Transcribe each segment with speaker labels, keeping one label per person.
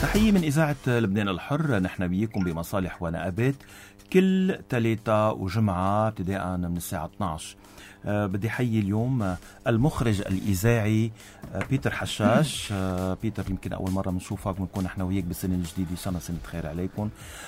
Speaker 1: تحية من إذاعة لبنان الحر. نحن بيكم بمصالح ونقابات كل ثلاثة وجمعة ابتداء من الساعة 12. بدي حيي اليوم المخرج الإذاعي بيتر حشاش. بيتر يمكن أول مرة بنشوفك، بنكون نحن وياك بالسنة الجديدة، سنة خير عليكم.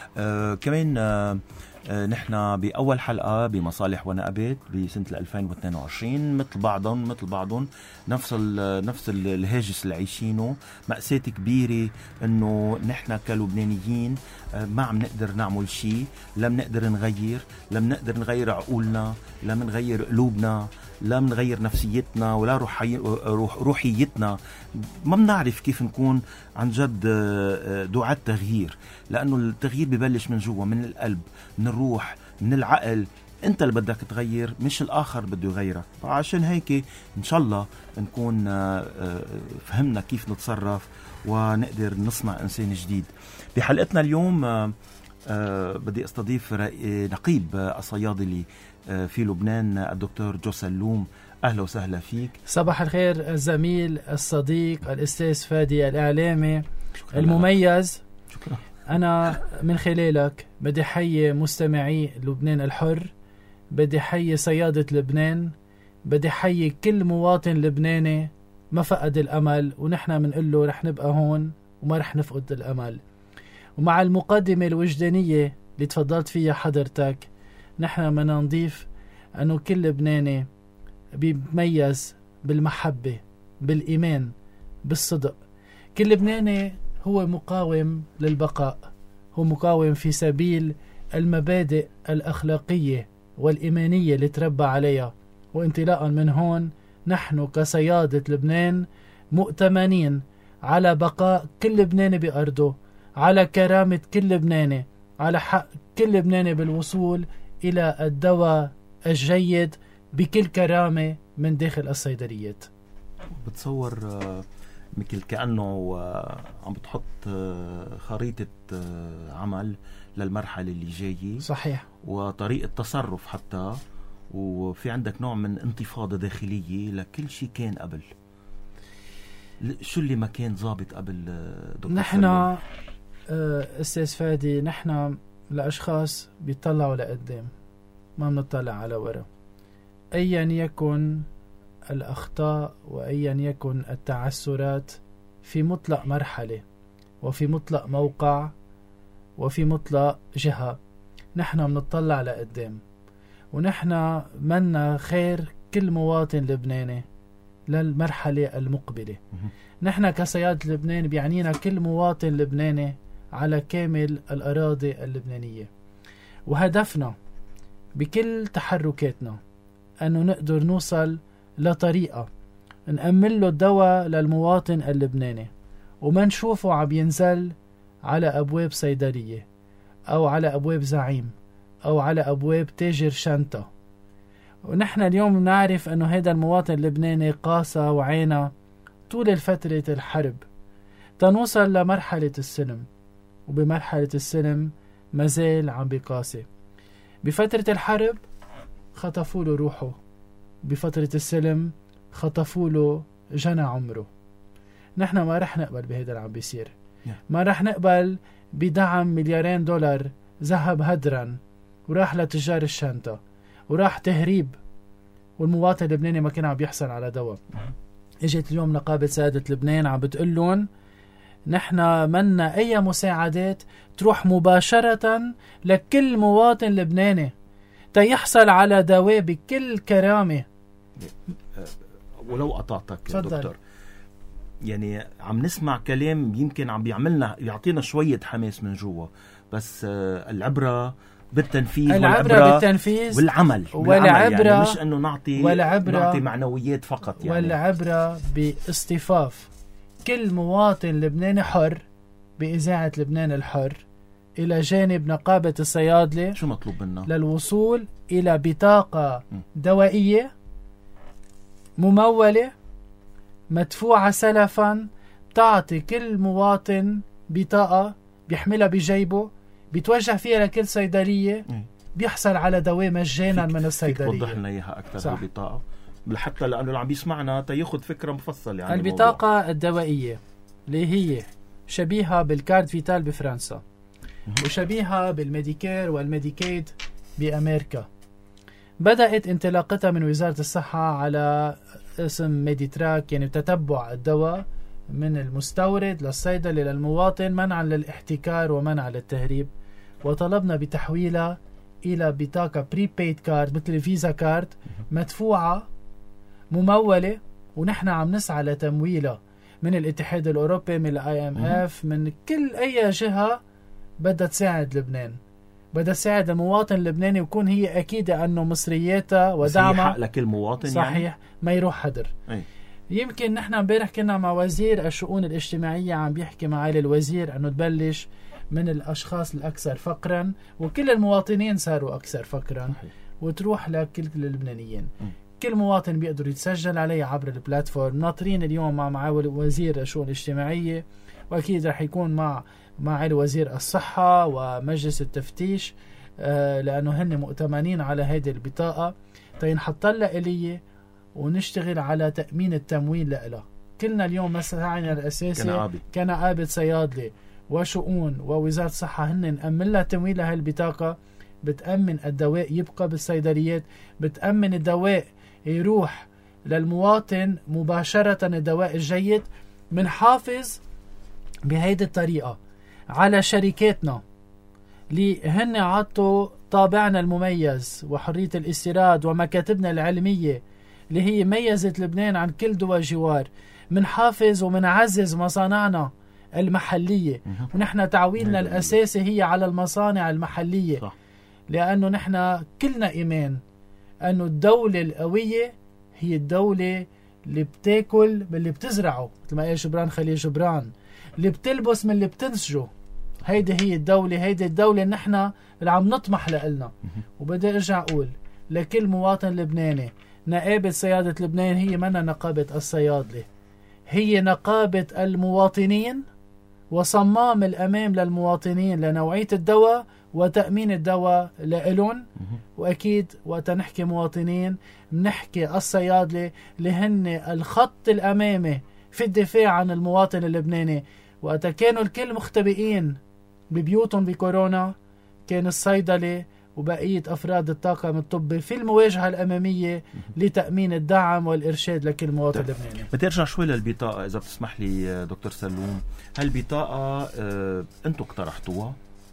Speaker 1: كمان نحن بأول حلقة بمصالح ونقابات بسنة 2022 مثل بعضهم نفس الهاجس اللي عايشينه. مأساة كبيرة إنه نحن كلبنانيين ما عم نقدر نعمل شيء، لم نقدر نغير عقولنا، لم نغير قلوبنا، لا منغير نفسيتنا ولا روحيتنا. ما بنعرف كيف نكون عن جد دعاة تغيير، لأنه التغيير ببلش من جوا، من القلب، من الروح، من العقل. انت اللي بدك تغير، مش الآخر بده يغيرك. عشان هيك إن شاء الله نكون فهمنا كيف نتصرف ونقدر نصنع إنسان جديد. بحلقتنا اليوم بدي استضيف نقيب الصيادلي في لبنان الدكتور جو سلوم. أهلا وسهلا فيك.
Speaker 2: صباح الخير الزميل الصديق الأستاذ فادي الإعلامي المميز.
Speaker 1: شكرا.
Speaker 2: أنا من خلالك بدي حيي مستمعي لبنان الحر، بدي حيي صيادة لبنان، بدي حيي كل مواطن لبناني ما فقد الأمل، ونحن منقول له رح نبقى هون وما رح نفقد الأمل. ومع المقدمة الوجدانية اللي تفضلت فيها حضرتك، نحن بدنا نضيف أنه كل لبناني بيميز بالمحبة، بالإيمان، بالصدق. كل لبناني هو مقاوم للبقاء، هو مقاوم في سبيل المبادئ الأخلاقية والإيمانية اللي تربى عليها. وانطلاقا من هون نحن كصيادة لبنان مؤتمنين على بقاء كل لبناني بأرضه، على كرامة كل لبناني، على حق كل لبناني بالوصول إلى الدواء الجيد بكل كرامة من داخل الصيدليات.
Speaker 1: بتصور مثل كأنه عم بتحط خريطة عمل للمرحلة اللي جاية.
Speaker 2: صحيح.
Speaker 1: وطريقة تصرف حتى، وفي عندك نوع من انتفاضة داخلية لكل شيء كان قبل. شو اللي ما كان ضابط قبل دكتور؟
Speaker 2: نحن أستاذ فادي، نحن لأشخاص بيطلعوا لقدام، ما بنطلع على وراء. أيا يكن الأخطاء وأيا يكن التعثرات في مطلق مرحلة وفي مطلق موقع وفي مطلق جهة، نحن بنطلع لقدام. ونحن منا خير كل مواطن لبناني للمرحلة المقبلة. نحن كصيادة لبنان بيعنينا كل مواطن لبناني على كامل الأراضي اللبنانية. وهدفنا بكل تحركاتنا أنه نقدر نوصل لطريقة نأمن له الدواء للمواطن اللبناني، وما نشوفه عم ينزل على أبواب صيدلية أو على أبواب زعيم أو على أبواب تاجر شنطة. ونحن اليوم نعرف أنه هذا المواطن اللبناني قاسى وعينا طول فترة الحرب تنوصل لمرحلة السلم، وبمرحلة السلم مازال عم بقاسي. بفترة الحرب خطفوا له روحه، بفترة السلم خطفوا له جنى عمره. نحن ما رح نقبل بهذا اللي عم بيصير. ما رح نقبل بدعم $2 ذهب هدرا وراح لتجار الشنطة وراح تهريب، والمواطن اللبناني ما كان عم بيحصل على دواء. اجت اليوم نقابة سيادة لبنان عم بتقلون نحن منا أي مساعدات تروح مباشرة لكل مواطن لبناني تيحصل على دواء بكل كرامة.
Speaker 1: ولو قطعتك
Speaker 2: فضل.
Speaker 1: دكتور، يعني عم نسمع كلام يمكن عم يعطينا شوية حماس من جوا، بس العبرة بالتنفيذ،
Speaker 2: بالتنفيذ
Speaker 1: والعمل يعني مش انه نعطي معنويات فقط يعني.
Speaker 2: والعبرة باصطفاف كل مواطن لبناني حر بإذاعة لبنان الحر إلى جانب نقابة الصيادلة.
Speaker 1: شو مطلوب منا؟
Speaker 2: للوصول إلى بطاقة دوائية ممولة مدفوعة سلفا، تعطي كل مواطن بطاقة بيحملها بجيبه، بيتوجه فيها لكل صيدلية، بيحصل على دواء مجانا من الصيدلية.
Speaker 1: فيك توضح لنا إياها أكثر البطاقة، حتى لأنه اللي عم بيسمعنا تياخد فكرة مفصلة يعني.
Speaker 2: البطاقة الدوائية اللي هي شبيهة بالكارد فيتال بفرنسا، وشبيهة بالميديكير والميديكيد بأمريكا. بدأت انطلاقتها من وزارة الصحة على اسم ميديتراك، يعني تتبع الدواء من المستورد للصيدلي للمواطن منعا للاحتكار ومنعا للتهريب. وطلبنا بتحويلها إلى بطاقة بريبيد كارد مثل الفيزا كارد مدفوعة ممولة، ونحن عم نسعى لتمويلها من الاتحاد الأوروبي، من IMF، من كل أي جهة بدها تساعد لبنان، بدها تساعد المواطن اللبناني، ويكون هي أكيدة أنه مصرياتها ودعمها
Speaker 1: حق لكل مواطن،
Speaker 2: صحيح
Speaker 1: يعني
Speaker 2: ما يروح حدر. يمكن نحن امبارح كنا مع وزير الشؤون الاجتماعية عم بيحكي مع الوزير أنه تبلش من الأشخاص الأكثر فقرا، وكل المواطنين صاروا أكثر فقرا، وتروح لكل اللبنانيين. كل مواطن بيقدر يتسجل عليه عبر البلاتفورم. ناطرين اليوم مع وزير الشؤون الاجتماعية، وأكيد رح يكون مع وزير الصحة ومجلس التفتيش، لأنه هن مؤتمنين على هذه البطاقة، تينحط لها إلية ونشتغل على تأمين التمويل لها. كلنا اليوم مساعينا الأساسي كنقابة صيادلة وشؤون ووزارة الصحة هن نأمن لها تمويل لها البطاقة، بتأمن الدواء يبقى بالصيدليات، بتأمن الدواء يروح للمواطن مباشرة، الدواء الجيد. منحافظ بهيدي الطريقة على شركاتنا اللي هن عطوا طابعنا المميز وحرية الاستيراد ومكاتبنا العلمية اللي هي ميزت لبنان عن كل دول جوار. منحافظ ومنعزز مصانعنا المحلية، ونحن تعويلنا الأساسي هي على المصانع المحلية، صح. لأنه نحن كلنا إيمان أنه الدولة القوية هي الدولة اللي بتاكل من اللي بتزرعه، مثل ما قال جبران خليل جبران، اللي بتلبس من اللي بتنسجه. هيدي هي الدولة، هيدي الدولة نحن اللي عم نطمح لإلنا. وبدي أرجع أقول لكل مواطن لبناني، نقابة صيادة لبنان هي منا نقابة الصيادلة، هي نقابة المواطنين وصمام الأمام للمواطنين لنوعية الدواء وتأمين الدواء لإلون. وأكيد وقت نحكي مواطنين نحكي الصيادلة اللي هن الخط الأمامي في الدفاع عن المواطن اللبناني. وقت كانوا الكل مختبئين ببيوتهم بكورونا، كان الصيدلة وبقية أفراد الطاقم الطبي في المواجهة الأمامية لتأمين الدعم والإرشاد لكل مواطن لبناني.
Speaker 1: بدي أرجع شوي للبطاقة إذا بتسمح لي دكتور سلوم. هالبطاقة أنتوا اقترحتوها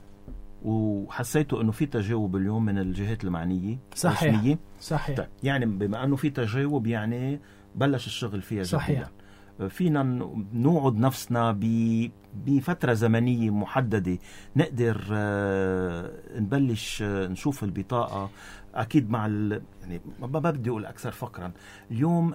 Speaker 1: وحسيتوا أنه في تجاوب اليوم من الجهات المعنية؟
Speaker 2: صحيح
Speaker 1: رسمية؟
Speaker 2: صحيح.
Speaker 1: طيب يعني بما أنه في تجاوب يعني بلش الشغل فيها جديا.
Speaker 2: صحيح.
Speaker 1: فينا نوعد نفسنا بفترة زمنية محددة نقدر نبلش نشوف البطاقة، أكيد مع يعني ما بدي أقول أكثر فقرا. اليوم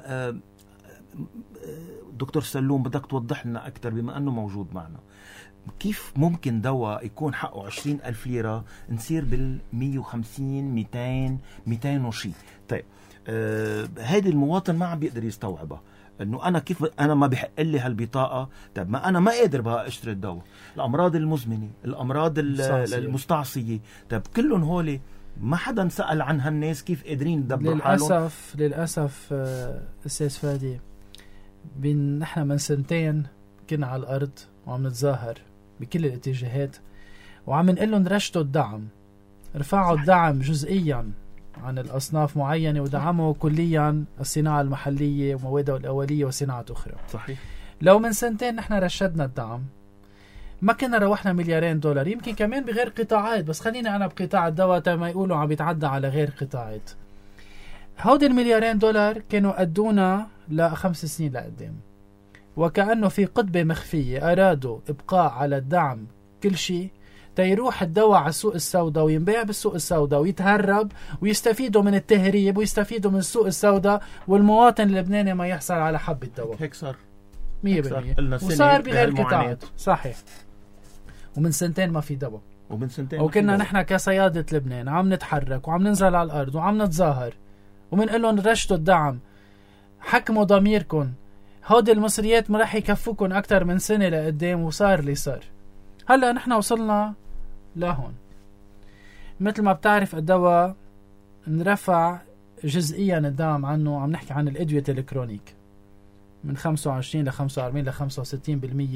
Speaker 1: دكتور سلوم بدك توضح لنا أكثر بما أنه موجود معنا، كيف ممكن دواء يكون حقه 20,000 ليرة نصير بال150 200 وشي؟ طيب هيدي المواطن ما عم بيقدر يستوعبها، انه انا كيف انا ما بحق لي هالبطاقه؟ طيب ما انا ما قادر بقى اشتري الدواء، الامراض المزمنه، الامراض المستعصيه، طيب كلهم هولي ما حدا سأل عن هالناس كيف قادرين يدبروا حالهم.
Speaker 2: للاسف استاذ فادي، نحن من سنتين كنا على الارض وعم نتظاهر بكل الاتجاهات وعم نقول لهم رشدوا الدعم، رفعوا الدعم جزئيا عن الأصناف معينة ودعموا كليا الصناعة المحلية وموادها الأولية وصناعة أخرى.
Speaker 1: صحيح.
Speaker 2: لو من سنتين نحن رشدنا الدعم ما كنا روحنا $2,000,000، يمكن كمان بغير قطاعات، بس خلينا أنا بقطاع الدواء ما يقولوا عم بيتعدى على غير قطاعات. هودي $2,000,000 كانوا قدونا ل5 سنين لقدام، وكأنه في قطبة مخفية أرادوا إبقاء على الدعم كل شيء تيروح الدواء على السوق السوداء وينباع بالسوق السوداء ويتهرب ويستفيدوا من التهريب ويستفيدوا من السوق السوداء، والمواطن اللبناني ما يحصل على حبة دواء.
Speaker 1: هيك صار
Speaker 2: 100%، وصار بغير قطاعات. صحيح. ومن سنتين ما في دواء،
Speaker 1: ومن سنتين
Speaker 2: وكنا نحن كصيادة لبنان عم نتحرك وعم ننزل على الأرض وعم نتظاهر ومنقول لهم رشدوا الدعم، حكموا ضميركم، هودي المصريات ما رح يكفوكم أكتر من سنة لقدام. وصار اللي صار. هلا نحن وصلنا لهون. مثل ما بتعرف الدواء نرفع جزئيا الدعم عنه، عم نحكي عن الأدوية الإلكترونيك من 25 ل 45 ل 65%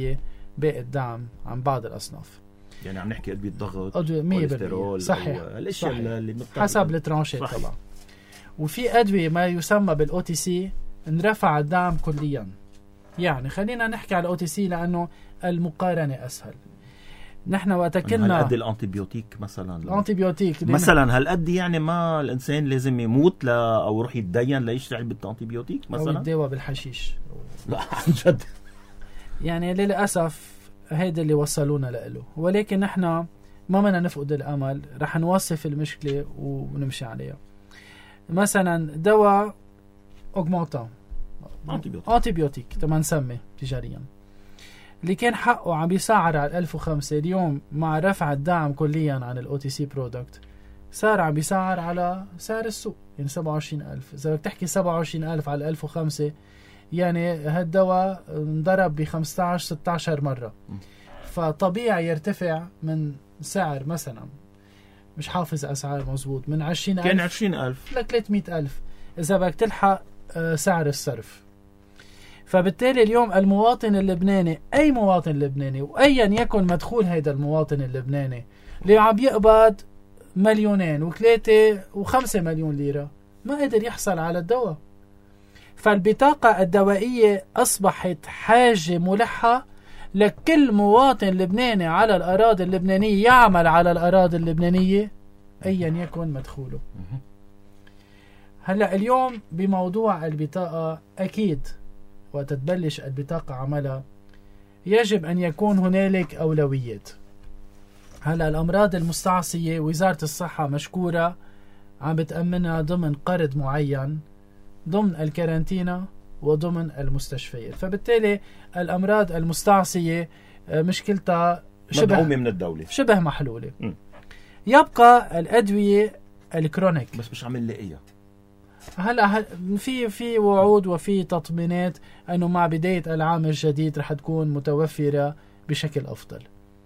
Speaker 2: باقي الدعم عن بعض الأصناف.
Speaker 1: يعني عم نحكي أدوية ضغط،
Speaker 2: كوليسترول، صحيح،
Speaker 1: الأشياء اللي
Speaker 2: حسب الترانشات طبعا. وفي أدوية ما يسمى بالOTC انرفع الدعم كليا. يعني خلينا نحكي على الOTC لأنه المقارنة أسهل. نحن وقت كنا
Speaker 1: هالقد الانتيبيوتيك مثلا،
Speaker 2: مثلا
Speaker 1: هالقد يعني ما الانسان لازم يموت او يروح يتدين ليشتري علبه انتيبيوتيك مثلا،
Speaker 2: او يتداوى بالحشيش.
Speaker 1: لا عن جد
Speaker 2: يعني للاسف هيدا اللي وصلونا له. ولكن نحن ما بدنا نفقد الامل، رح نوصف المشكله ونمشي عليها. مثلا دواء اوغمونتان انتيبيوتيك تما نسمي تجاريا، اللي كان حقه عم بيسعر على 1005 اليوم مع رفع الدعم كليا عن الOTC برودكت صار عم بيسعر على سعر السوق، يعني 27,000. إذا بدك تحكي 27,000 على 1005 يعني هالدواء انضرب ب 15-16 مرة. فطبيعي يرتفع من سعر مثلا مش حافظ أسعار مزبوط من 20,000
Speaker 1: كان 20,000
Speaker 2: ل 300,000 إذا بدك تلحق سعر الصرف. فبالتالي اليوم المواطن اللبناني، أي مواطن لبناني وأيا يكن مدخول هيدا المواطن اللبناني اللي عم يقبض 2 و3 و5 مليون ليرة ما قدر يحصل على الدواء. فالبطاقة الدوائية أصبحت حاجة ملحة لكل مواطن لبناني على الأراضي اللبنانية يعمل على الأراضي اللبنانية أيا يكن مدخوله. هلأ اليوم بموضوع البطاقة أكيد وقت تبلش البطاقة عملها يجب أن يكون هنالك أولويات. هلأ الأمراض المستعصية وزارة الصحة مشكورة عم بتأمنها ضمن قرض معين ضمن الكارانتينا وضمن المستشفيات. فبالتالي الأمراض المستعصية مشكلتها
Speaker 1: مدعومة من الدولة،
Speaker 2: شبه محلولة. يبقى الأدوية الكرونيك
Speaker 1: بس مش عم نلاقيها.
Speaker 2: هلا في وعود وفي تطمينات انه مع بداية العام الجديد رح تكون متوفرة بشكل افضل.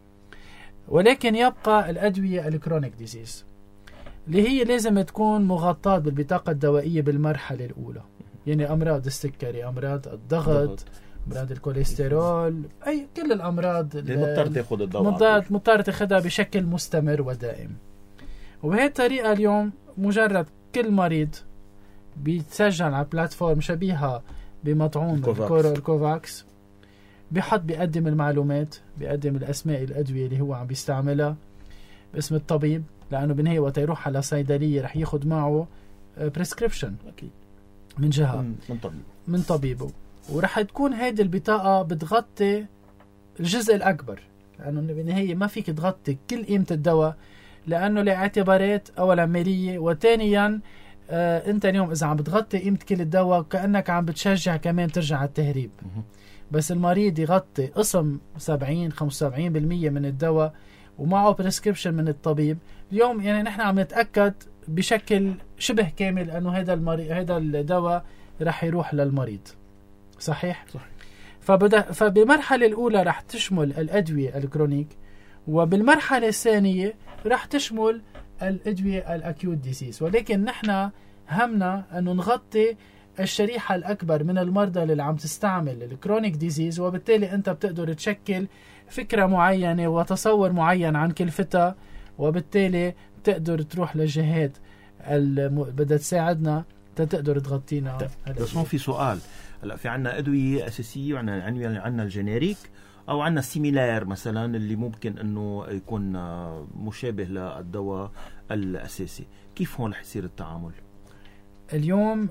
Speaker 2: ولكن يبقى الادوية الكرونيك ديزيز اللي هي لازم تكون مغطاة بالبطاقة الدوائية بالمرحلة الاولى، يعني امراض السكري، امراض الضغط، امراض الكوليسترول، اي كل الامراض
Speaker 1: اللي مضطر تاخذ الدواء،
Speaker 2: مضطر تاخذها بشكل مستمر ودائم. وبهي الطريقة اليوم مجرد كل مريض بيتسجل على بلاتفورم شبيهة بمطعوم الكوفاكس، بيقدم المعلومات، بيقدم الأسماء الأدوية اللي هو عم بيستعملها باسم الطبيب، لأنه بالنهاية وقت يروح على صيدلية رح ياخد معه بريسكريبشن أكيد من جهة من طبيبه. ورح تكون هيدي البطاقة بتغطي الجزء الأكبر، لأنه بالنهاية ما فيك تغطي كل قيمة الدواء، لأنه لاعتبارات أولا مالية، وثانيا انت اليوم اذا عم بتغطي قيمة كل الدواء كأنك عم بتشجع كمان ترجع على التهريب. بس المريض يغطي قسم 70-75% من الدواء ومعه بريسكريبشن من الطبيب. اليوم يعني نحن عم نتأكد بشكل شبه كامل انه هذا الدواء رح يروح للمريض. صحيح. فبالمرحلة الاولى رح تشمل الادوية الكرونيك، وبالمرحلة الثانية رح تشمل الأدوية الأكيوت ديزيز. ولكن نحن همنا أنه نغطي الشريحة الأكبر من المرضى اللي عم تستعمل الكرونيك ديزيز، وبالتالي أنت بتقدر تشكل فكرة معينة وتصور معين عن كلفتها، وبالتالي بتقدر تروح للجهات بدها تساعدنا تقدر تغطينا.
Speaker 1: بس ما في سؤال، هلا في عنا أدوية أساسية وعنا الجينيريك أو عنا سيميلار مثلا اللي ممكن أنه يكون مشابه للدواء الأساسي. كيف هون رح يصير التعامل؟
Speaker 2: اليوم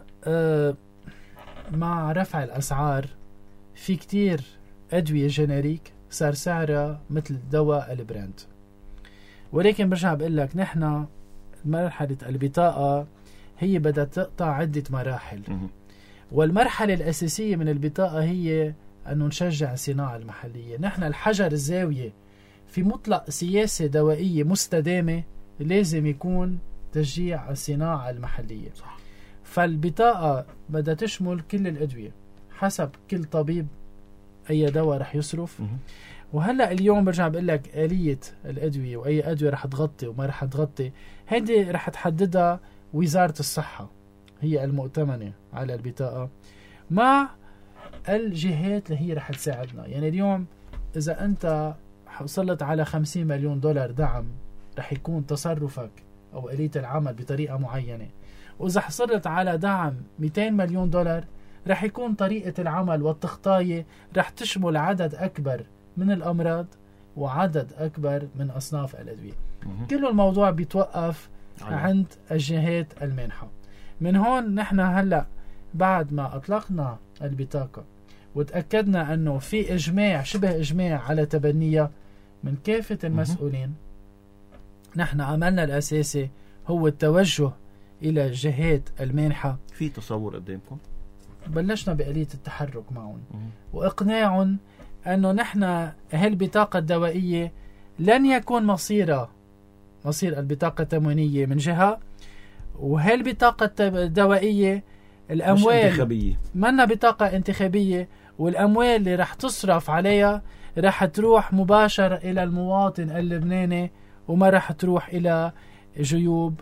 Speaker 2: مع رفع الأسعار في كتير أدوية جينيريك صار سعرها مثل دواء البراند. ولكن برجع بقول لك نحن مرحلة البطاقة هي بدها تقطع عدة مراحل، والمرحلة الأساسية من البطاقة هي أنه نشجع الصناعة المحلية. نحن الحجر الزاوية في مطلق سياسة دوائية مستدامة لازم يكون تشجيع الصناعة المحلية. صح. فالبطاقة بدها تشمل كل الأدوية حسب كل طبيب أي دواء رح يصرف. وهلأ اليوم برجع بقول لك آلية الأدوية وأي أدوية رح تغطي وما رح تغطي، هذه رح تحددها وزارة الصحة، هي المؤتمنة على البطاقة مع الجهات اللي هي رح تساعدنا. يعني اليوم إذا أنت حصلت على 50 مليون دولار دعم رح يكون تصرفك أو آلية العمل بطريقة معينة، وإذا حصلت على دعم 200 مليون دولار رح يكون طريقة العمل والتخطاية رح تشمل عدد أكبر من الأمراض وعدد أكبر من أصناف الأدوية. كل الموضوع بيتوقف عند الجهات المانحة. من هون نحن هلأ بعد ما أطلقنا البطاقة وتأكدنا أنه في إجماع شبه إجماع على تبنيها من كافة المسؤولين، نحن عملنا الأساسي هو التوجه إلى الجهات المانحة.
Speaker 1: في تصور قدامكم؟
Speaker 2: بلشنا بآلية التحرك معهم وإقناعهم أنه نحن هالبطاقة الدوائية لن يكون مصير البطاقة التموينية من جهة، وهالبطاقة الدوائية الأموال منا بطاقة انتخابية، والأموال اللي رح تصرف عليها رح تروح مباشرة إلى المواطن اللبناني وما رح تروح إلى جيوب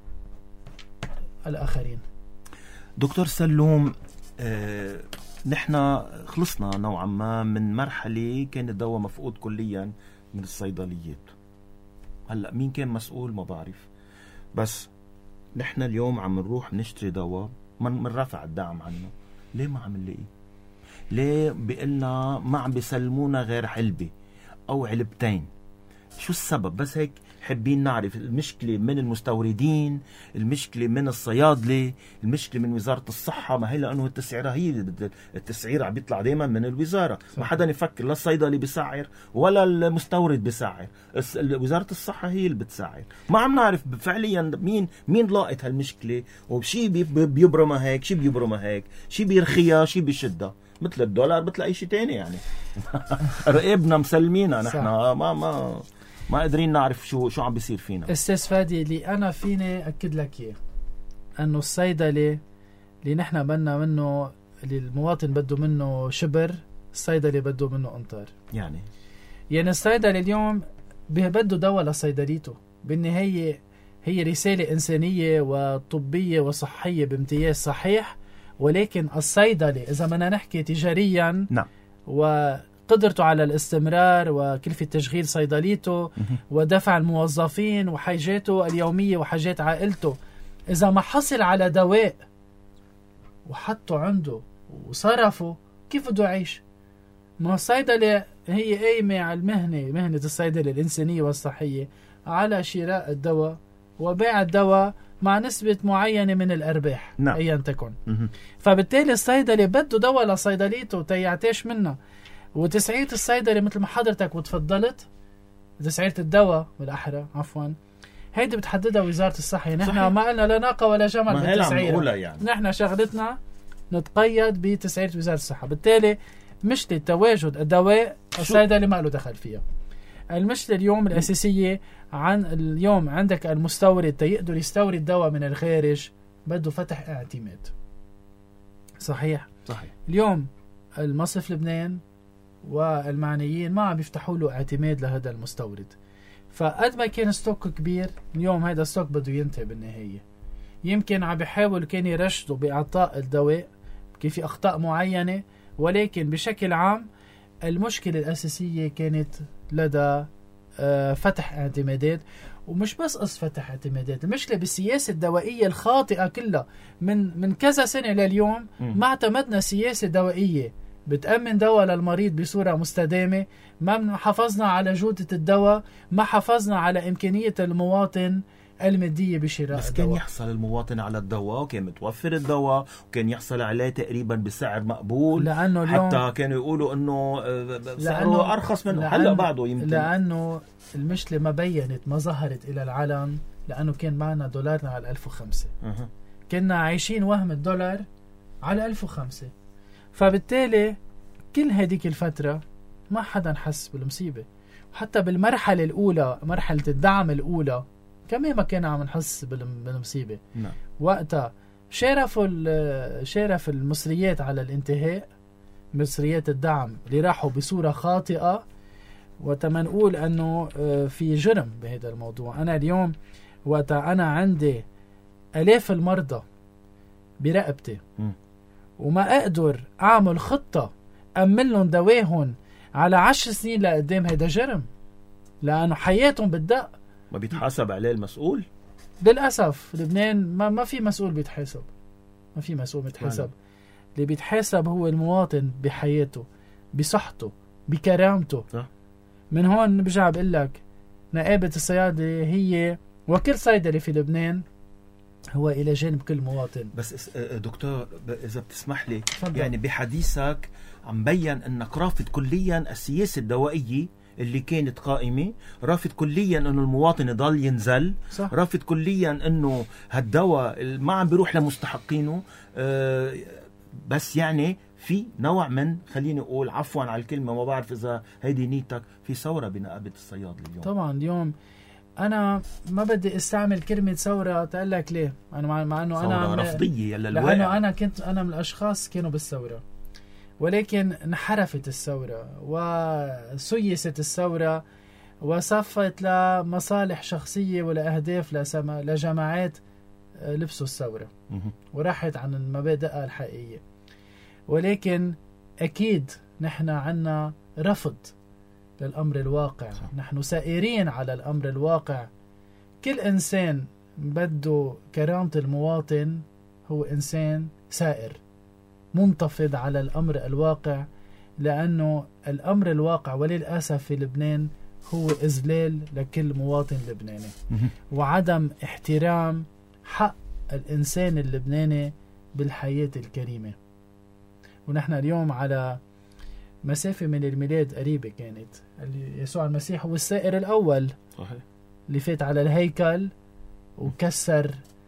Speaker 2: الآخرين.
Speaker 1: دكتور سلوم، نحن خلصنا نوعا ما من مرحلة كان الدواء مفقود كليا من الصيدليات. هلأ مين كان مسؤول ما بعرف، بس نحن اليوم عم نروح نشتري دواء من رفع الدعم عنه. ليه ما عم نلاقي؟ ليه بيقلنا ما عم بيسلمونا غير علبة أو علبتين؟ شو السبب؟ بس هيك حابين نعرف. المشكلة من المستوردين، المشكلة من الصيادلة، المشكلة من وزارة الصحة. ما هي لأنه التسعير عم بيطلع دايما من الوزارة. ما حدا يفكر، لا الصيدلي بيسعر ولا المستورد بيسعر، وزارة الصحة هي اللي بتسعر. ما عم نعرف فعليا مين لاقت هالمشكلة، وشي بيبرمها هيك، شي بيبرمها هيك، شي بيرخيها، شي بيشدها، مثل الدولار مثل أي شيء تاني يعني. رقبنا مسلمينا نحن، ما قادرين نعرف شو عم بيصير فينا.
Speaker 2: استاذ فادي، اللي انا فيني اكد لك اياه انه الصيدلي اللي نحن بدنا منه، اللي المواطن بده منه شبر، الصيدلي بده منه قنطار. يعني الصيدلي اليوم بده دواء لصيدليته. بالنهاية هي رسالة إنسانية وطبية وصحية بامتياز صحيح، ولكن الصيدلي إذا بدنا نحكي تجاريا وقدرته على الاستمرار وكلفة تشغيل صيدليته ودفع الموظفين وحاجاته اليومية وحاجات عائلته، إذا ما حصل على دواء وحطه عنده وصرفه، كيف بده يعيش؟ ما الصيدلة هي قايمة على مهنة الصيدلة الإنسانية والصحية على شراء الدواء وبيع الدواء مع نسبة معينة من الأرباح أيا تكن. فبالتالي الصيدلي بده دواء لصيدليته تيعتاش منها. وتسعيرة الصيدلي مثل ما حضرتك وتفضلت، تسعيرة الدواء بالأحرى عفوا، هيدي بتحددها وزارة الصحة. نحن ما قلنا لا ناقة ولا جمل بالتسعيرة، يعني نحن شغلتنا نتقيد بتسعيرة وزارة الصحة. بالتالي مشكلة تواجد الدواء الصيدلي ما له دخل فيها. المشكلة اليوم الأساسية عن اليوم عندك المستورد يقدر يستورد دواء من الخارج، بده فتح اعتماد. صحيح. اليوم المصرف لبنان والمعنيين ما عم يفتحوا له اعتماد لهذا المستورد. فقد ما كان ستوك كبير، اليوم هذا الستوك بده ينتهي بالنهاية. يمكن عم بيحاول كان يرشدوا بإعطاء الدواء كيف في أخطاء معينة، ولكن بشكل عام المشكلة الأساسية كانت لدى فتح اعتمادات. ومش بس فتح اعتمادات، المشكلة بالسياسة الدوائية الخاطئة كلها. من كذا سنة لليوم ما اعتمدنا سياسة دوائية بتأمن دواء للمريض بصورة مستدامة. ما حافظنا على جودة الدواء، ما حافظنا على إمكانية المواطن المادية بشراء
Speaker 1: بس
Speaker 2: الدواء.
Speaker 1: كان يحصل المواطن على الدواء، وكان متوفر الدواء، وكان يحصل عليه تقريبا بسعر مقبول،
Speaker 2: لأنه
Speaker 1: حتى كانوا يقولوا انه سعره ارخص منه. هلا بعده يمكن
Speaker 2: لأنه المشكلة ما بينت، ما ظهرت إلى العلن، لأنه كان معنا دولارنا على 1005. كنا عايشين وهم الدولار على 1005. فبالتالي كل هذيك الفترة ما حدا حس بالمصيبة. وحتى بالمرحلة الأولى، مرحلة الدعم الأولى، كمان ما كنا عم نحس بالمصيبة. وقتها شارف المصريات على الانتهاء، مصريات الدعم اللي راحوا بصورة خاطئة. وتما نقول أنه في جرم بهذا الموضوع. أنا اليوم وقتها أنا عندي آلاف المرضى برقبتي وما أقدر أعمل خطة أمن لهم دواهم على 10 سنين لقدام هيدا جرم، لأنه حياتهم بالدق.
Speaker 1: ما بيتحاسب عليه المسؤول.
Speaker 2: للأسف لبنان ما في مسؤول بيتحاسب، ما في مسؤول بيتحاسب. اللي بيتحاسب هو المواطن بحياته، بصحته، بكرامته. من هون برجع بقول لك نقابة الصيادلة هي وكل صيدلي في لبنان هو إلى جانب كل مواطن.
Speaker 1: بس دكتور إذا بتسمح لي،
Speaker 2: فضل.
Speaker 1: يعني بحديثك عم بيّن أنك رافض كليا السياسة الدوائية اللي كانت قائمة، رافض كليا أنه المواطن يضل ينزل،
Speaker 2: صح.
Speaker 1: رافض كليا أنه هالدواء ما عم بيروح لمستحقينه. بس يعني في نوع من، خليني أقول عفوا على الكلمة، ما بعرف إذا هيدي نيتك، في ثورة بنقابة الصيادلة اليوم.
Speaker 2: طبعا اليوم أنا ما بدي استعمل كلمة ثورة. تقول لك ليه؟ أنا مع أنه
Speaker 1: أنا رفضية
Speaker 2: لأنه أنا من الأشخاص كانوا بالثورة، ولكن انحرفت الثورة وسيست الثورة وصفت لمصالح شخصية ولأهداف لجماعات لبسوا الثورة وراحت عن المبادئ الحقيقية. ولكن أكيد نحن عنا رفض للأمر الواقع. نحن سائرين على الأمر الواقع. كل إنسان بده كرامة المواطن هو إنسان سائر منتفض على الأمر الواقع، لأنه الأمر الواقع وللأسف في لبنان هو إذلال لكل مواطن لبناني وعدم احترام حق الإنسان اللبناني بالحياة الكريمة. ونحن اليوم على مسافة من الميلاد قريبة كانت، اللي يسوع المسيح هو السائر الأول.
Speaker 1: صحيح.
Speaker 2: اللي فات على الهيكل وكسر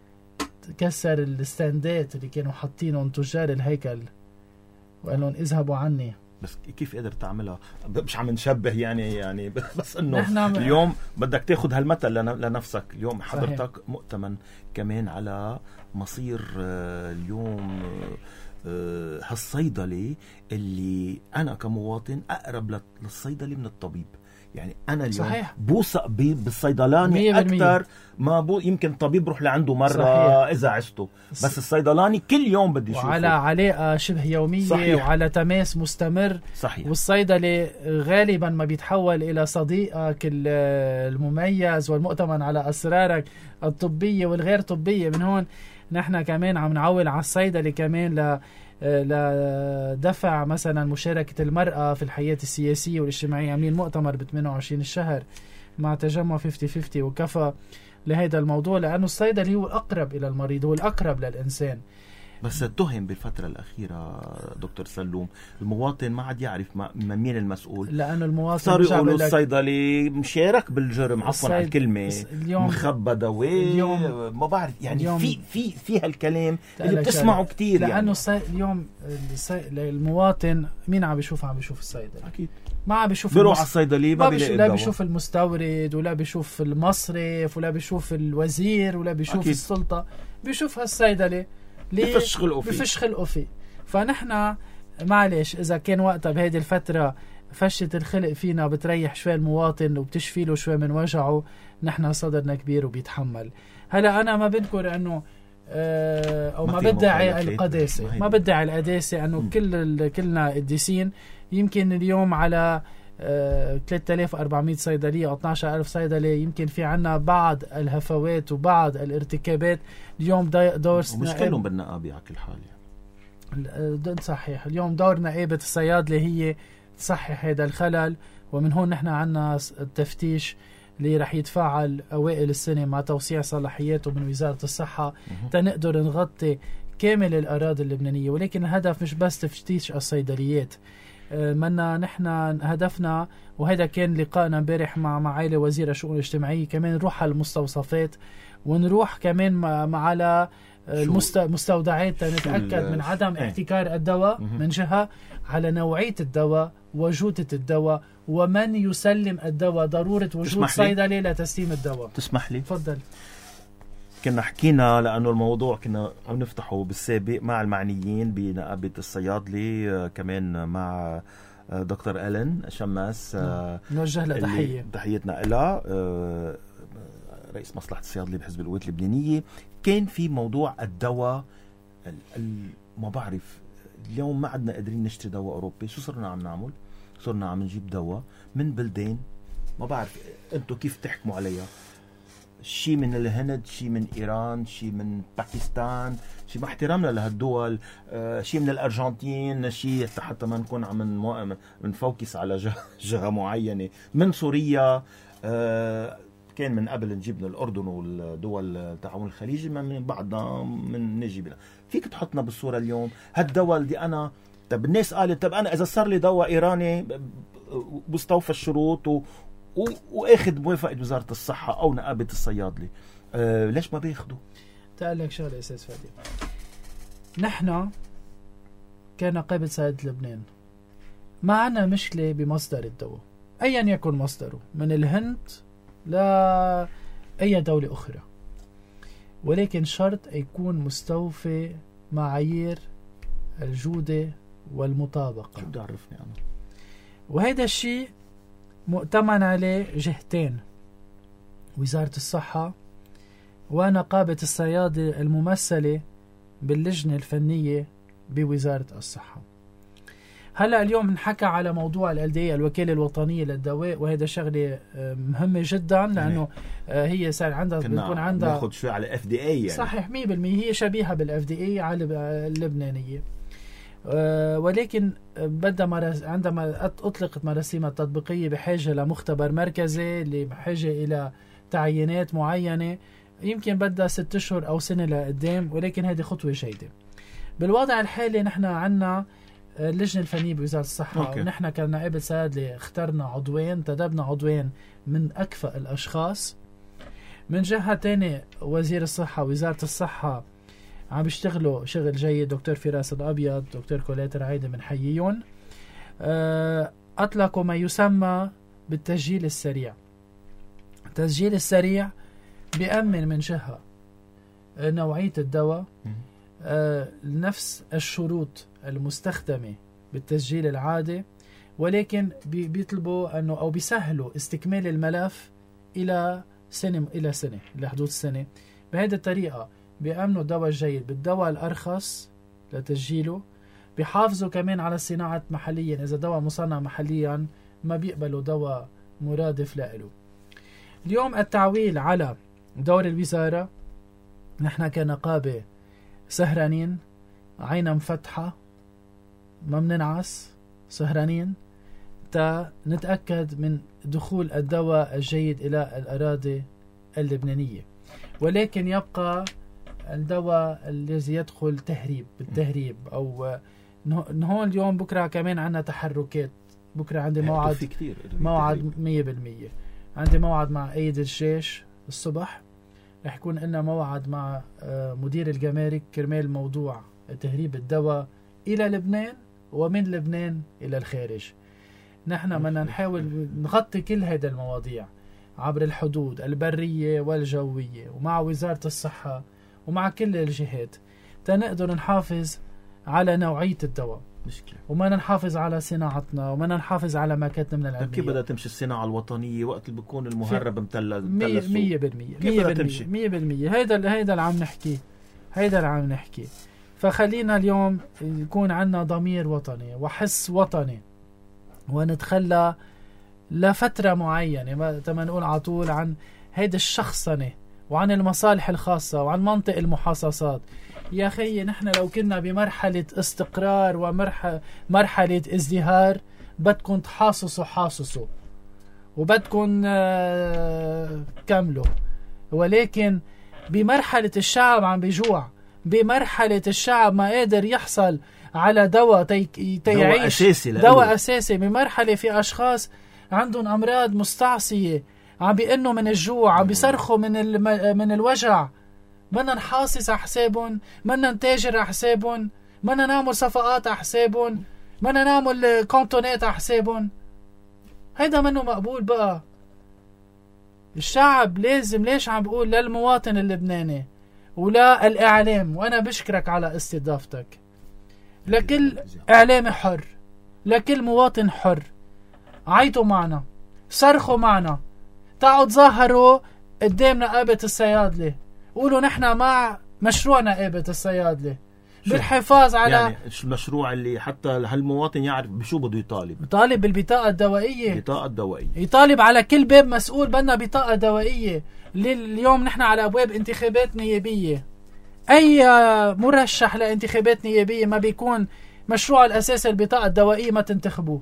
Speaker 2: الستاندات اللي كانوا حاطينهم تجار الهيكل وقال لهم اذهبوا عني.
Speaker 1: بس كيف قدرت تعملها؟ مش عم نشبه يعني بس انه اليوم بدك تاخذ هالمثل لنفسك. اليوم حضرتك صحيح. مؤتمن كمان على مصير اليوم هالصيدلي اللي انا كمواطن اقرب للصيدلي من الطبيب. يعني أنا اليوم صحيح. بوثق بالصيدلاني أكثر ما يمكن الطبيب بروح لعنده مرة صحيح. إذا عشته، بس الصيدلاني كل يوم بدي أشوفه،
Speaker 2: وعلى علاقة شبه يومية صحيح. وعلى تماس مستمر
Speaker 1: صحيح.
Speaker 2: والصيدلي غالبا ما بيتحول إلى صديقك المميز والمؤتمن على أسرارك الطبية والغير طبية. من هون نحن كمان عم نعول على الصيدلي كمان لدفع مثلا مشاركة المرأة في الحياة السياسية والاجتماعية. عاملين مؤتمر ب 28 الشهر مع تجمع 50-50 وكفى لهذا الموضوع، لأنه الصيدلي هو الأقرب إلى المريض، هو الأقرب للإنسان.
Speaker 1: بس اتهم بالفترة الأخيرة دكتور سلوم المواطن ما عاد يعرف مين المسؤول،
Speaker 2: لأنه المواطن
Speaker 1: صار يقولوا الصيدلي مشارك بالجرم، عفوا على الكلمة، مخبى دواء، ما بعرف يعني في هالكلام اللي بتسمعه كتير.
Speaker 2: لأنه يعني اليوم المواطن مين عم بيشوف؟ عم بيشوف الصيدلي
Speaker 1: أكيد،
Speaker 2: ما عم بيشوف
Speaker 1: بيروح على الصيدلي
Speaker 2: لا بيشوف المستورد ولا بيشوف المصرف ولا بيشوف الوزير ولا بيشوف أكيد. السلطة، بيشوف هالصيدلي بفش خلقه فيه. فنحن معلش إذا كان وقتها بهذه الفترة فشة الخلق فينا بتريح شوي المواطن وبتشفي له شوي من وجعه، نحن صدرنا كبير وبيتحمل. هلا أنا ما بنكر أنه أو ما بدعي القداسة، ما بدعي القداسة أنه كلنا قديسين. يمكن اليوم على 3400 صيدلية أو 12000 صيدلية يمكن في عنا بعض الهفوات وبعض الارتكابات. اليوم دور
Speaker 1: مش كلهم بالنقابة على كل حال
Speaker 2: يعني. صحيح. اليوم دور نقابة الصيادلة هي تصحح هذا الخلل، ومن هون نحن عنا التفتيش اللي رح يتفاعل أوائل السنة مع توسيع صلاحياته من وزارة الصحة تنقدر نغطي كامل الأراضي اللبنانية. ولكن الهدف مش بس تفتيش الصيدليات، منا نحن هدفنا، وهذا كان لقائنا امبارح مع معالي وزير الشؤون الاجتماعية، كمان نروح على المستوصفات ونروح كمان على المستودعات نتأكد من عدم احتكار الدواء من جهة، على نوعية الدواء وجودة الدواء ومن يسلم الدواء، ضرورة وجود صيدلي لتسليم الدواء.
Speaker 1: تسمح لي؟
Speaker 2: تفضل.
Speaker 1: كنا حكينا لأنه الموضوع كنا عم نفتحه بالسابق مع المعنيين بنقابة الصيادلة، كمان مع دكتور ألين شماس،
Speaker 2: نوجه له تحية،
Speaker 1: تحيتنا لها، رئيس مصلحة الصيادلة بحزب القوات اللبنانية. كان في موضوع الدواء، ما بعرف اليوم ما عدنا قادرين نشتري دواء أوروبي، شو صرنا عم نعمل؟ صرنا عم نجيب دواء من بلدان ما بعرف انتو كيف تحكموا عليها، شي من الهند، شي من ايران، شي من باكستان، شي مع احترامنا لهالدول، شي من الارجنتين، شي حتى ما نكون عم نفوكس على جهة معينة، من سوريا، كان من قبل نجيب من الاردن والدول التعاون الخليجي، من بعدنا من نجي بنا. فيك تحطنا بالصورة اليوم هالدواء اللي انا، طب الناس قالت طب انا اذا صار لي دواء ايراني بستوفى الشروط واخذ موافقة وزارة الصحة او نقابة الصيادلة، ليش ما بياخدوا؟
Speaker 2: تعال لك شغله استاذ فادي، نحن كنقابة صيادلة لبنان ما عنا مشكلة بمصدر الدواء ايا يكن مصدره، من الهند لا اي دولة اخرى، ولكن شرط يكون مستوفي معايير الجودة والمطابقة.
Speaker 1: شو بدي عرفني انا؟
Speaker 2: وهذا الشيء مؤتمن عليه جهتين، وزارة الصحة ونقابة الصيادلة الممثلة باللجنة الفنية بوزارة الصحة. هلأ اليوم نحكى على موضوع ال FDA الوكالة الوطنية للدواء، وهذا شغلة مهمة جدا لأنه هي صار عندها بيكون عندها
Speaker 1: ناخد شوي على FDA يعني.
Speaker 2: صحيح 100% هي شبيهة بال FDA على اللبنانية، ولكن عندما أطلقت مراسيمها التطبيقية بحاجة لمختبر مركزي اللي بحاجة إلى تعيينات معينة، يمكن بدها 6 أشهر أو سنة لقدام، ولكن هذه خطوة جيدة. بالوضع الحالي نحن عنا اللجنة الفنية بوزارة الصحة، ونحن كنقابة صيادلة اخترنا عضوين، انتدبنا عضوين من أكفأ الأشخاص. من جهة تانية وزير الصحة ووزارة الصحة عم بيشتغلوا شغل جيد، دكتور فراس الأبيض، دكتور كولات رعيدة من حييون، أطلقوا ما يسمى بالتسجيل السريع. التسجيل السريع بيأمن من جهة نوعية الدواء، نفس الشروط المستخدمة بالتسجيل العادي، ولكن بيطلبوا أنه أو بيسهلوا استكمال الملف إلى سنة إلى حدود سنة. بهذه الطريقة بيأمنوا الدواء الجيد بالدواء الأرخص لتسجيله، بيحافظوا كمان على الصناعة محليا، إذا دواء مصنع محليا ما بيقبلوا دواء مرادف له. اليوم التعويل على دور الوزارة، نحن كنقابة سهرانين، عينا مفتحة، ما بننعس، سهرانين تا نتأكد من دخول الدواء الجيد إلى الأراضي اللبنانية. ولكن يبقى الدواء الذي يدخل بالتهريب أو هون اليوم بكرة كمان عنا تحركات. بكرة عندي موعد 100%، عندي موعد مع أيد الجيش الصبح، رح يكون لنا موعد مع مدير الجمارك كرمال موضوع تهريب الدواء إلى لبنان ومن لبنان إلى الخارج. نحن بدنا نحاول نغطي كل هذه المواضيع عبر الحدود البرية والجوية، ومع وزارة الصحة ومع كل الجهات، تنقدر نحافظ على نوعية الدواء
Speaker 1: مشكلة،
Speaker 2: وما نحافظ على صناعتنا، وما نحافظ على مكاتبنا العلمية.
Speaker 1: كيف بدها تمشي الصناعة الوطنية وقت اللي بيكون المهرب متلز
Speaker 2: 100%. هيدا اللي عم نحكي. فخلينا اليوم يكون عنا ضمير وطني وحس وطني، ونتخلى لفترة معينة، ما نقول على طول عن هيدا الشخصنة وعن المصالح الخاصة وعن منطق المحاصصات. يا أخي نحن لو كنا بمرحلة استقرار ومرحلة ازدهار بدكم تحاصصوا وبدكم كملوا، ولكن بمرحلة الشعب عم بيجوع، بمرحلة الشعب ما قادر يحصل على دواء يعيش، دواء أساسي، بمرحلة في أشخاص عندهم أمراض مستعصية عم بيقنوا من الجوع، عم بيصرخوا من الوجع. بدنا نحاصص على حسابهم، بدنا نتاجر على حسابهم، بدنا نعمل صفقات على حسابهم، بدنا نعمل كونتونات على حسابهم. هيدا منه مقبول بقى. الشعب لازم، ليش عم بقول للمواطن اللبناني ولا الإعلام، وأنا بشكرك على استضافتك، لكل إعلامي حر، لكل مواطن حر، عيطوا معنا، صرخوا معنا، تعالوا تظاهروا قدام نقابة الصيادلة، قولوا نحن مع مشروع نقابة الصيادلة، بالحفاظ على
Speaker 1: يعني المشروع اللي حتى هالمواطن يعرف بشو بده
Speaker 2: يطالب بالبطاقة الدوائية،
Speaker 1: البطاقة الدوائية،
Speaker 2: يطالب على كل باب مسؤول بدنا بطاقة دوائية. اليوم نحن على أبواب انتخابات نيابية، أي مرشح لانتخابات نيابية ما بيكون مشروع الأساسي البطاقة الدوائية ما تنتخبوه.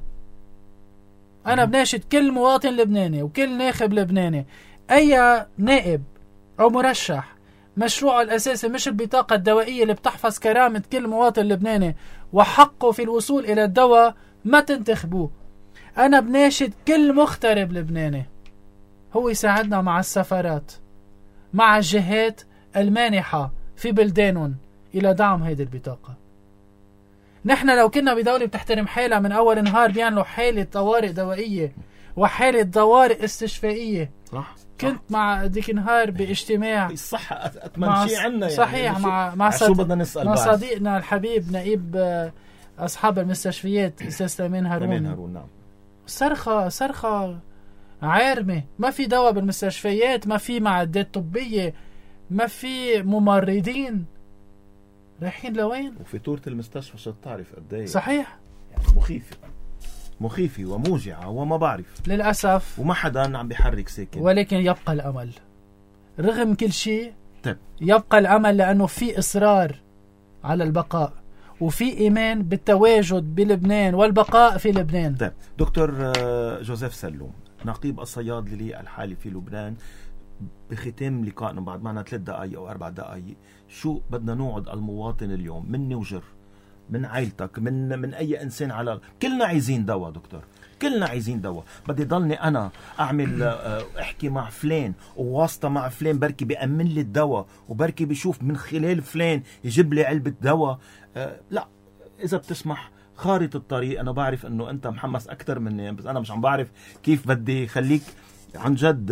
Speaker 2: أنا بناشد كل مواطن لبناني وكل ناخب لبناني، أي نائب أو مرشح مشروعه الأساسي مش البطاقة الدوائية اللي بتحفظ كرامة كل مواطن لبناني وحقه في الوصول إلى الدواء، ما تنتخبوه. أنا بناشد كل مغترب لبناني هو يساعدنا مع السفارات، مع الجهات المانحة في بلدانهم إلى دعم هيدي البطاقة. نحن لو كنا بدولة بتحترم حالها من أول نهار بيعملوا حالة طوارئ دوائية وحالة طوارئ استشفائية.
Speaker 1: صح.
Speaker 2: كنت مع ديك نهار باجتماع
Speaker 1: الصحة أتمنى شيء عنا، يعني
Speaker 2: صحيح، مع
Speaker 1: شو بدنا نسأل
Speaker 2: مع
Speaker 1: بعد؟
Speaker 2: صديقنا الحبيب نائب أصحاب المستشفيات أستاذ تامين هارون.
Speaker 1: نعم.
Speaker 2: صرخة عارمة، ما في دواء بالمستشفيات، ما في معدات طبية، ما في ممرضين، رايحين لوين؟
Speaker 1: وفاتورة المستشفى شو تعرف قد ايه؟
Speaker 2: صحيح،
Speaker 1: يعني مخيفة وموجعة وما بعرف
Speaker 2: للأسف،
Speaker 1: وما حدا عم بيحرك ساكن.
Speaker 2: ولكن يبقى الأمل رغم كل شيء.
Speaker 1: طيب.
Speaker 2: يبقى الأمل لأنه في إصرار على البقاء وفي إيمان بالتواجد بلبنان والبقاء في لبنان.
Speaker 1: طيب دكتور جوزيف سلوم، نقيب الصيادلة الحالي في لبنان، بختام لقائنا بعد معنا 3 دقائق أو 4 دقائق، شو بدنا نوعد المواطن اليوم مني وجر، من عائلتك، من أي إنسان على كلنا عايزين دواء دكتور، كلنا عايزين دواء. بدي ضلني أنا أعمل أحكي مع فلان وواسطة مع فلان بركي بيأمن لي الدواء وبركي بيشوف من خلال فلان يجيب لي علبة دواء؟ لا، إذا بتسمح خارطة الطريق. أنا بعرف أنه أنت محمس أكتر مني، بس أنا مش عم بعرف كيف بدي خليك عن جد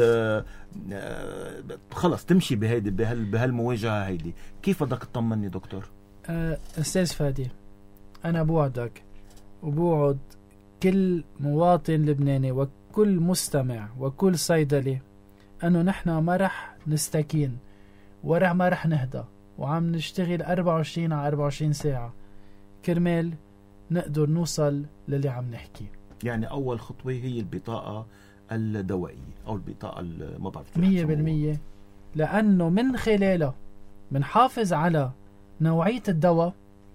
Speaker 1: خلص تمشي بهالمواجهة هيدي. كيف بدك تطمني دكتور؟
Speaker 2: أستاذ فادي، أنا بوعدك وبوعد كل مواطن لبناني وكل مستمع وكل صيدلي أنه نحن ما رح نستكين ما رح نهدى، وعم نشتغل 24 على 24 ساعة كرمال نقدر نوصل للي عم نحكي.
Speaker 1: يعني أول خطوة هي البطاقة الدوائية أو البطاقة ما بعرف
Speaker 2: 100%، لأنه من خلالها منحافظ على نوعية الدواء،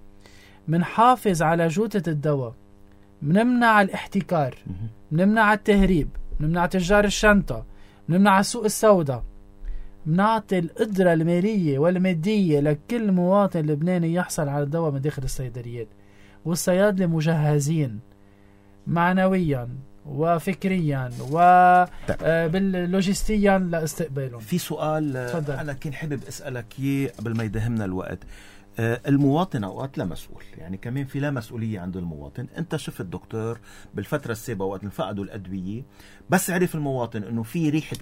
Speaker 2: منحافظ على جودة الدواء، منمنع الاحتكار، منمنع التهريب، منمنع تجار الشنطة، منمنع السوق السوداء، منعطي القدرة المالية والمادية لكل مواطن لبناني يحصل على الدواء من داخل الصيدليات. والصيادلة مجهزين معنويا وفكريا وباللوجستيا لاستقبالهم.
Speaker 1: في سؤال أنا كنت حابب أسألك إياه قبل ما يدهمنا الوقت. المواطن أوقات لا مسؤول، يعني كمان في لا مسؤولية عند المواطن. أنت شفت دكتور بالفترة السابقة وقت انفقدوا الأدوية، بس عرف المواطن أنه في ريحة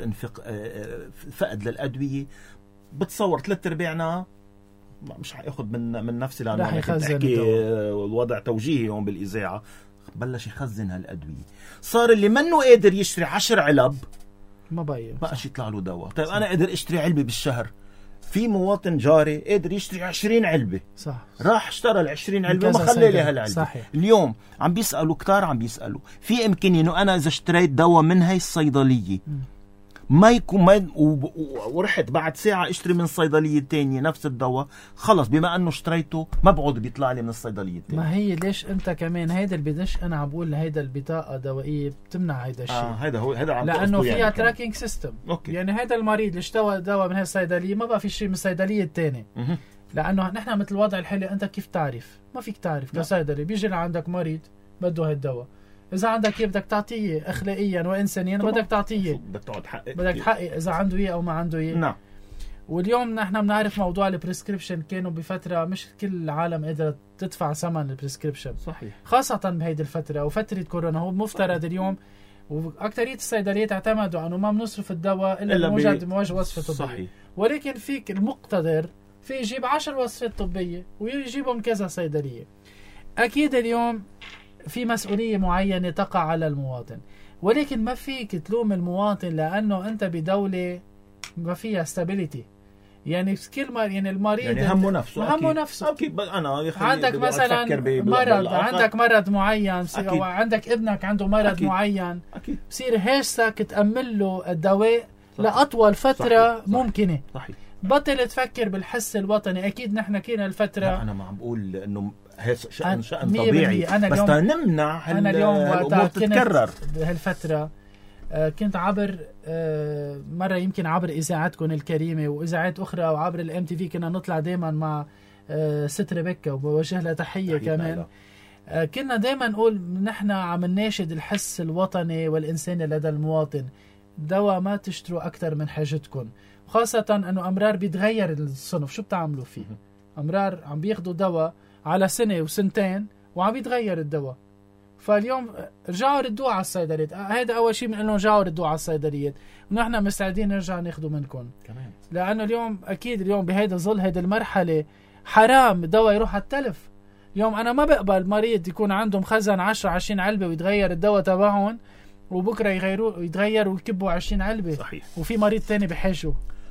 Speaker 1: فقد للأدوية، بتصور 3/4 مش حياخد من نفسي لأنه أنا كنت أحكي الوضع توجيهي هون بالإذاعة، بلش يخزن هالأدوية. صار اللي منه قادر يشتري 10 علب
Speaker 2: ما
Speaker 1: بقاش يطلع له دواء. طيب أنا قادر أشتري علبة بالشهر، في مواطن جاري قادر يشتري 20 علبة،
Speaker 2: صح،
Speaker 1: راح اشترى ال20 علبة وما خلى لي هالعلبة.
Speaker 2: صحيح.
Speaker 1: اليوم عم بيسألوا كتار، عم بيسألوا في إمكانية إنه أنا إذا اشتريت دواء من هاي الصيدلية ما يكون ورحت بعد ساعة اشتري من صيدلية تانية نفس الدواء، خلص بما انه اشتريته ما بعود بيطلع لي من الصيدلية التانية.
Speaker 2: ما هي ليش انت كمان هيدا اللي بدش انا عم بقول هيدا البطاقة دوائية بتمنع هيدا الشيء.
Speaker 1: هيدا عم
Speaker 2: لانه فيها
Speaker 1: يعني
Speaker 2: تراكينج سيستم.
Speaker 1: أوكي.
Speaker 2: يعني هيدا المريض اللي اشترى دواء من هاي الصيدلية ما بقى في شيء من الصيدلية التانية. لانه نحن مثل الوضع الحالي انت كيف تعرف؟ ما فيك تعرف كصيدلي. بيجي لعندك مريض بده هالدواء، إذا عندك إيه بدك تعطيه أخلاقيا وإنسانيا، بدك تعطيه، بدك تحقق إذا عنده إيه أو ما عنده إيه.
Speaker 1: نعم.
Speaker 2: واليوم نحن بنعرف موضوع البريسكريبشن، كانوا بفترة مش كل العالم قدرت تدفع ثمن البريسكريبشن،
Speaker 1: صحيح،
Speaker 2: خاصة بهيدي الفترة أو فترة كورونا. هو مفترض اليوم وأكترية الصيدليات اعتمدوا أنه ما بنصرف الدواء إلا موجود وصفة طبية.
Speaker 1: صحيح.
Speaker 2: ولكن فيك المقتدر في يجيب 10 وصفات طبية ويجيبهم كذا صيدلية. أكيد اليوم في مسؤولية معينة تقع على المواطن، ولكن ما فيك تلوم المواطن لأنه أنت بدولة ما فيها stability، يعني كل يعني المريض
Speaker 1: يعني همه نفسه،
Speaker 2: همه نفسه.
Speaker 1: أكيد أنا
Speaker 2: عندك مثلا مرض، عندك مرض معين، أو عندك ابنك عنده مرض أكيد. معين أكيد. بصير هيسك تأمل له الدواء لأطول فترة صحيح. ممكنة صحيح. بطل تفكر بالحس الوطني. أكيد نحن كنا الفترة،
Speaker 1: لا أنا ما عم بقول إنه شأن طبيعي، بس نمنع
Speaker 2: أنا اليوم
Speaker 1: الأمور تتكرر.
Speaker 2: بهالفترة كنت عبر مرة يمكن عبر إذاعتكم الكريمة وإذاعات أخرى وعبر الام تي في، كنا نطلع دايما مع ست ريبيكا وبوجه لها تحية كمان. كنا دايما نقول نحن عم نناشد الحس الوطني والإنساني لدى المواطن. دواء ما تشتروا أكثر من حاجتكم، خاصة أنه أمرار بيتغير الصنف. شو بتعملوا فيه؟ أمرار عم بياخدوا دواء على سنة وسنتين وعم بيتغير الدواء. فاليوم رجعوا ردوه على الصيدليات. هذا أول شيء، من أنه رجعوا ردوه على الصيدليات، ونحن مستعدين نرجع ناخده منكم كمان. لأنه اليوم أكيد اليوم بهيدا ظل هيدا المرحلة حرام الدواء يروح على التلف. اليوم أنا ما بقبل مريض يكون عنده مخزن 10-20 علبة ويتغير الدواء تبعهم، وبكرة يتغير ويكبوا 20 علبة صحيح. وفي مريض تاني بحاجه.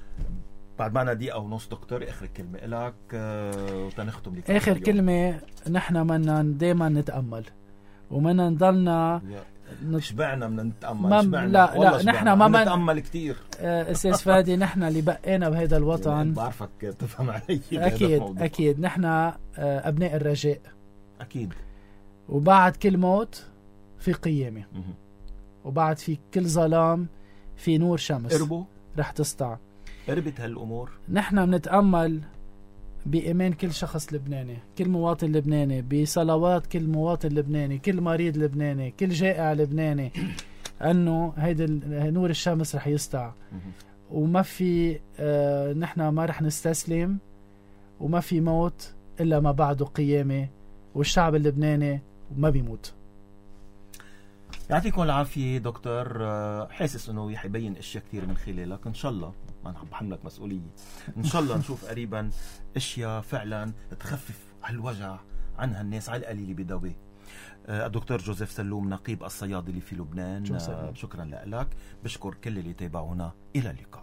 Speaker 1: بعد معنا دقيقة ونص دكتور، آخر كلمة إلك وتنختم لك.
Speaker 2: آخر كلمة، نحن بدنا دايما نتأمل ومنا نضلنا
Speaker 1: شبعنا من نتأمل.
Speaker 2: لا نحن ما
Speaker 1: نتأمل كتير.
Speaker 2: أستاذ فادي، نحن اللي بقينا بهذا الوطن
Speaker 1: بعرفك تفهم علي.
Speaker 2: أكيد نحن أبناء الرجاء
Speaker 1: أكيد.
Speaker 2: وبعد كل موت في قيامة، وبعد في كل ظلام في نور شمس.
Speaker 1: قربوا
Speaker 2: رح تسطع.
Speaker 1: قربت هالأمور.
Speaker 2: نحن بنتأمل بإيمان كل شخص لبناني، كل مواطن لبناني، بصلوات كل مواطن لبناني، كل مريض لبناني، كل جائع لبناني، أنه هيدا نور الشمس رح يسطع. وما في نحن ما رح نستسلم، وما في موت إلا ما بعده قيامة، والشعب اللبناني ما بيموت.
Speaker 1: يعطيكم العافية دكتور. حاسس انه حيبين اشياء كثير من خلالك، ان شاء الله ما نحب بحملك مسؤولية، ان شاء الله نشوف قريبا اشياء فعلا تخفف هالوجع عن هالناس على القليل بدواء. الدكتور جوزيف سلوم، نقيب الصيادلة في لبنان، شكرا لك. بشكر كل اللي تابعونا، الى اللقاء.